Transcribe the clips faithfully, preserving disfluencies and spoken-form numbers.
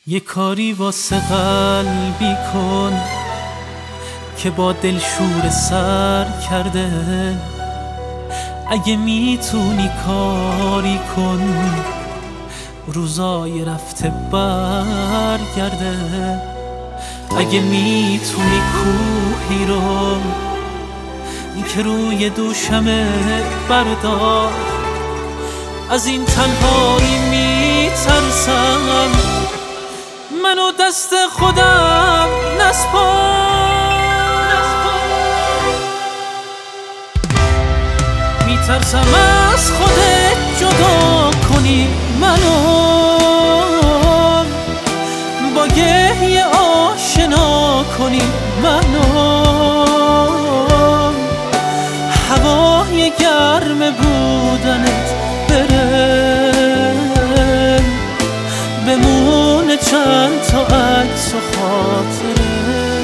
یه کاری واسه قلبی کن که با دل شور سر کرده. اگه میتونی کاری کن روزای رفته برگرده. اگه میتونی کوهی رو که روی دوشمه بردار. از این تنهایی میترسم منو دست خودم نسپار. میترسم از خودت جدا کنی منو، با گریه آشنا کنی منو. هوای گرم بودنت بره، بمونه چند تا عکس و خاطره.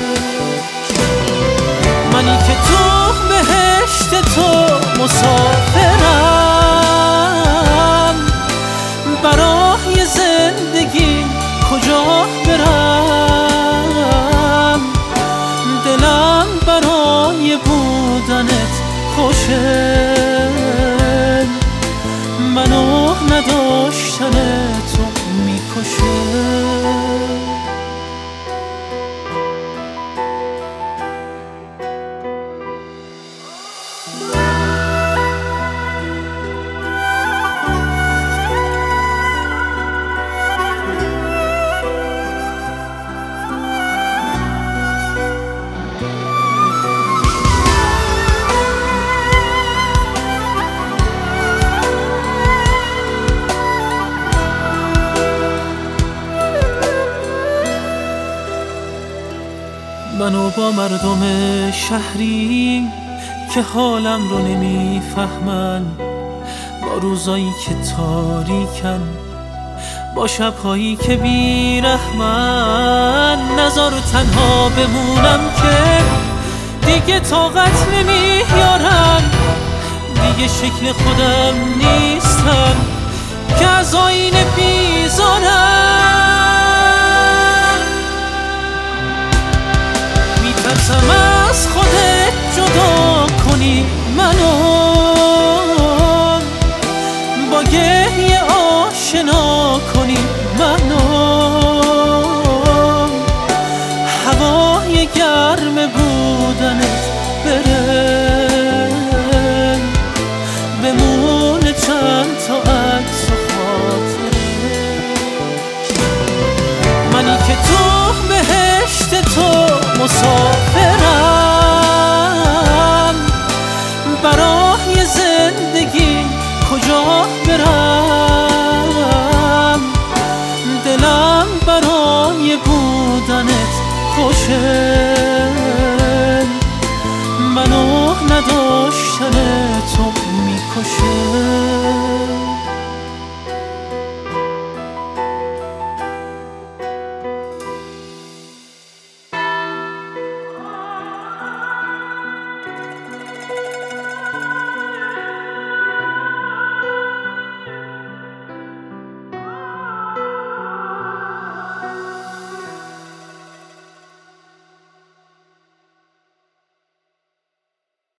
منی که تو بهشت تو مسافرم، برای زندگی کجا برم؟ دلم برای بودنت خوشه، منو نداشتن تو میکشه. منو با مردم شهری که حالم رو نمیفهمن، با روزایی که تاریکن، با شبهایی که بیرحمن. نذار تنها بمونم که دیگه طاقت نمیارم، دیگه شکل خودم نیستم که از آینه بیزارم. میترسم از خودت جدا کنی منو، با گریه آشنا کنی منو. هوای گرم بودنت بره، بمونه چند تا عکس و خاطره. منی که تو بهشت تو مسافرم، برای زندگی کجا برم؟ دلم برای بودنت خوشه، منو نداشتن تو میکشه.